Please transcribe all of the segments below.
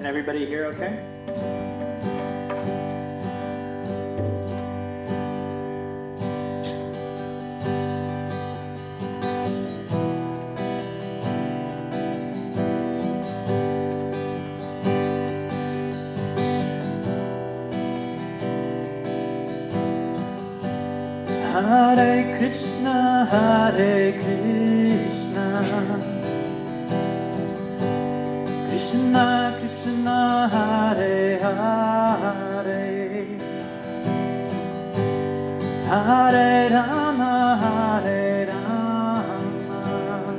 Can everybody hear okay? Hare Krishna, Hare Krishna, Krishna Krishna, Hare Hare, Hare Rama, Hare Rama,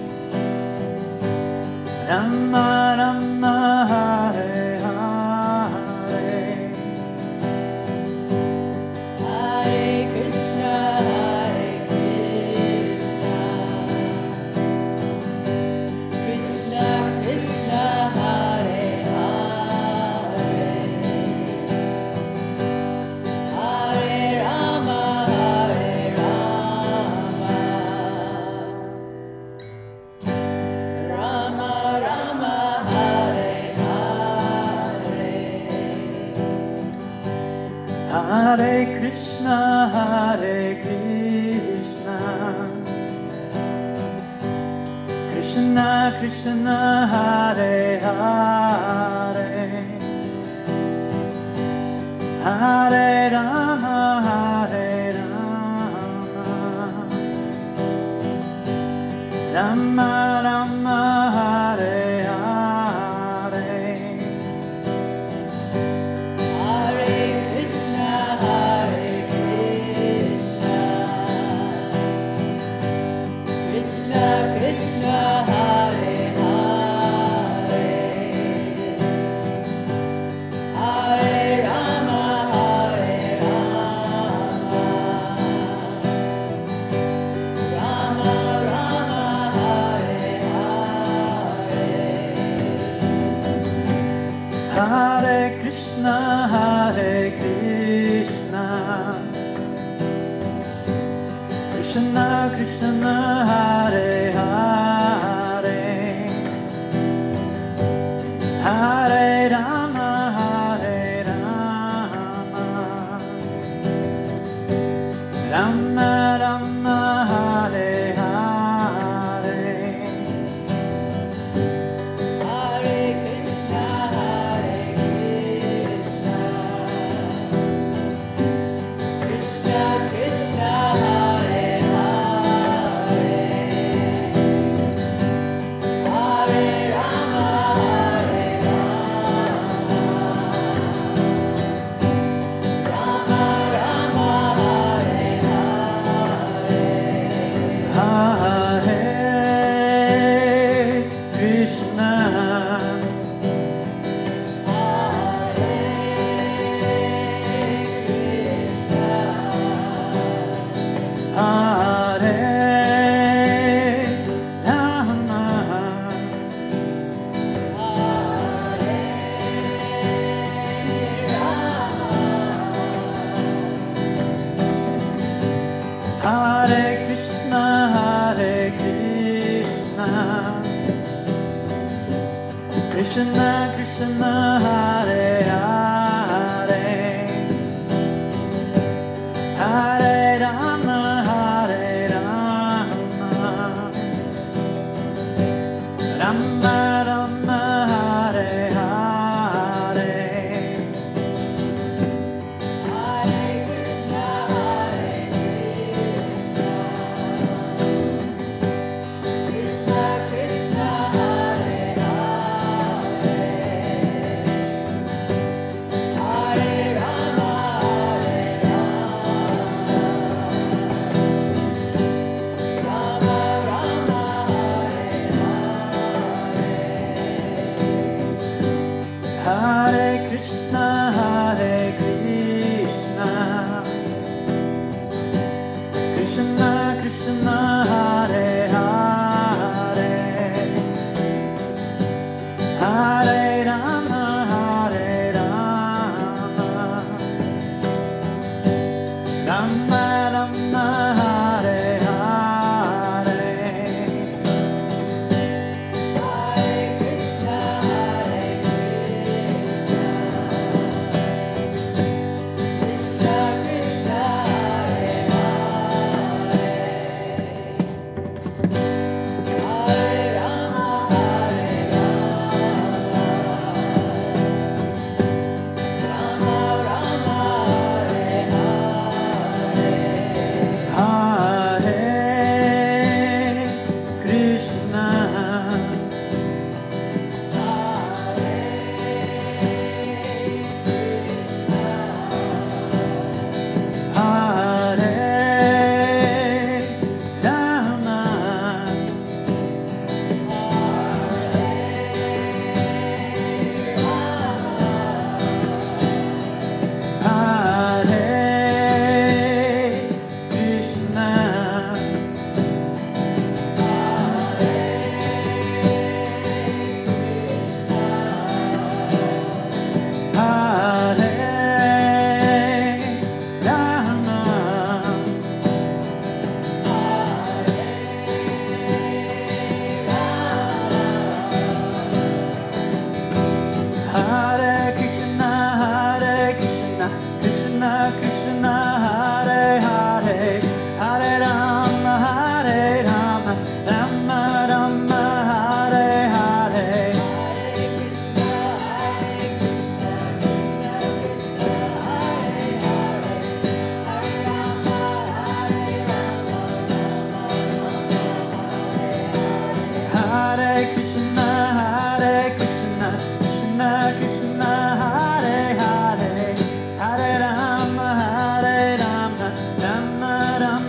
Rama Rama, Hare Hare, Hare Krishna, Hare Krishna, Krishna Krishna, Hare Hare, Hare Rama, Hare Rama, Rama Rama, Hare Hare. Hare Krishna, Hare Krishna, Krishna Krishna, Hare Hare, Hare Rama, Hare Rama, Rama Rama, Hare Hare, Hare Krishna, Hare Krishna, Krishna Krishna, Hare Hare, Hare Rama, Hare Rama, Rama Rama, Hare Hare. Hare Krishna, Hare Krishna, Krishna Krishna, Hare Hare, Hare Rama, Hare Rama, Rama Rama, Hare Hare, Hare Krishna, Hare Krishna, Krishna Krishna, Hare Hare, Hare Rama, Hare Rama, Rama Rama, Hare Hare. Hare Krishna, Hare Rama, Hare Krishna, Hare Krishna, Krishna Krishna, Hare Hare, Hare Rama, Hare Rama, Rama Rama, Hare Hare, Hare Krishna, Hare Krishna, Krishna Krishna, Hare Hare, Hare Rama, Hare Rama, Rama Rama, Hare Hare. Hare Krishna, Hare Krishna, Krishna Krishna, Hare Hare, Hare Rama, Hare Rama, Rama Rama, Hare Hare, Hare Krishna, Hare Hare Rama, Hare Rama, Rama Rama, Hare Hare. Hare Krishna, Hare Krishna, Krishna Krishna, Hare Hare, Hare Rama, Rama Rama,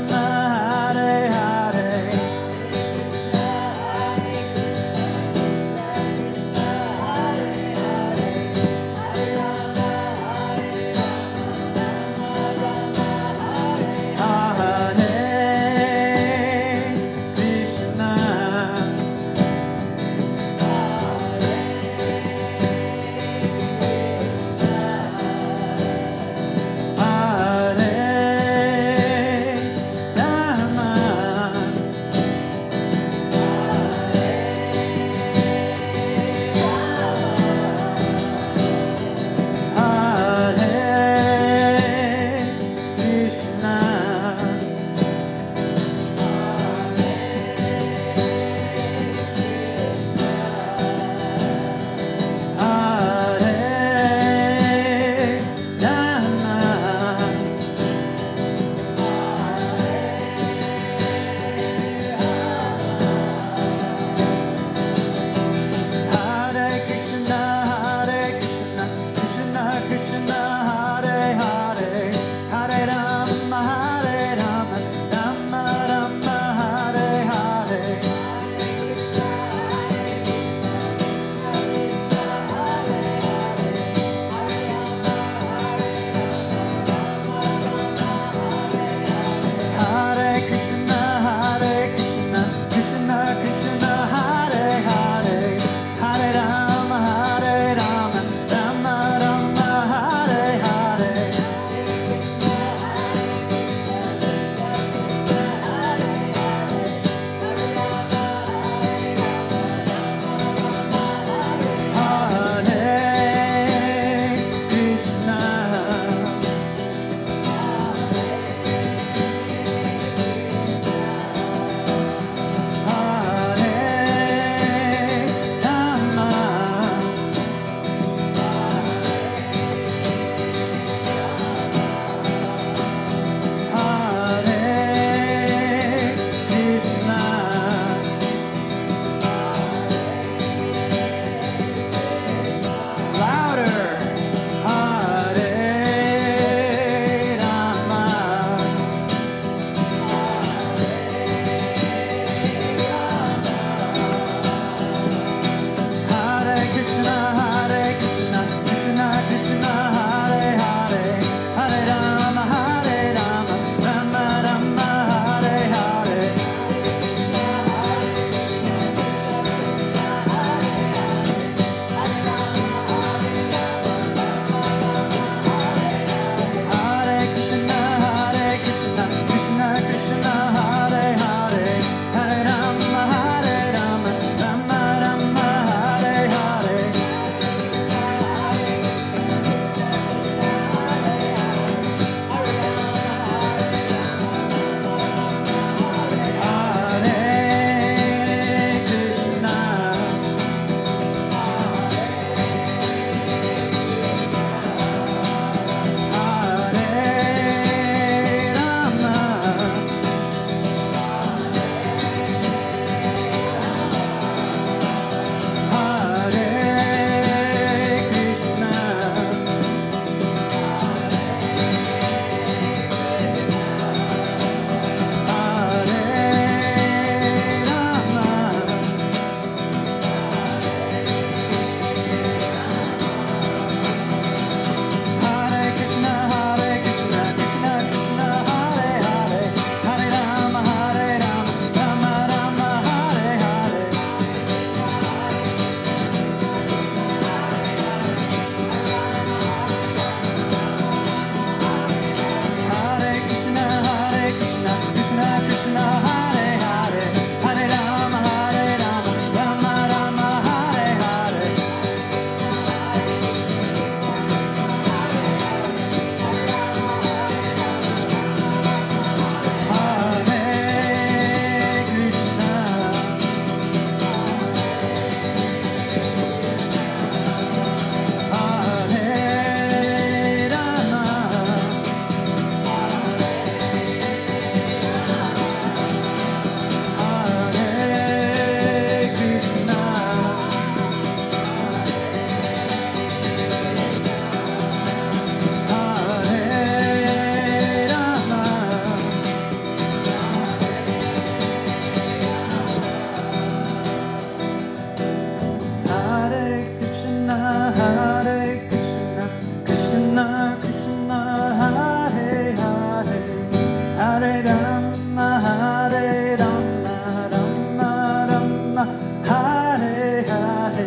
Hare Rama, Hare Rama, Rama Rama, Hare Hare.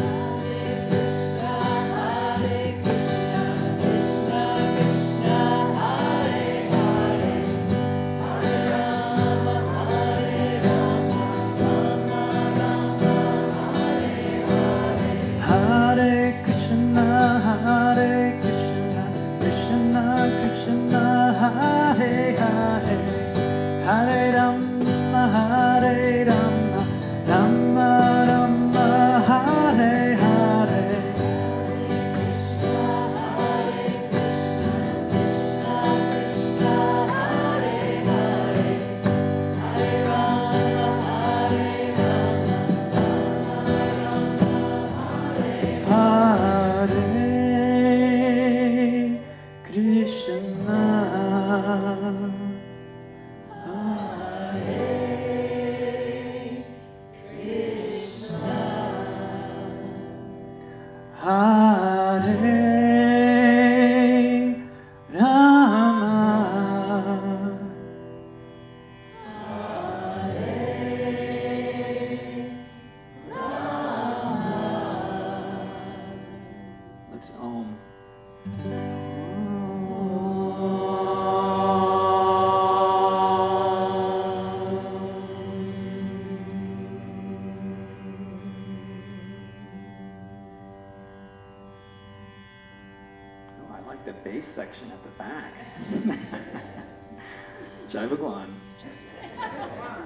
Hare Krishna, Hare Krishna, Krishna Krishna, Hare Hare. Hare Rama, Hare Rama, Rama Rama, Hare Hare. Hare Krishna, Hare Rama. Let's Om. Oh, I like the bass section at the back. Jai Bhagwan.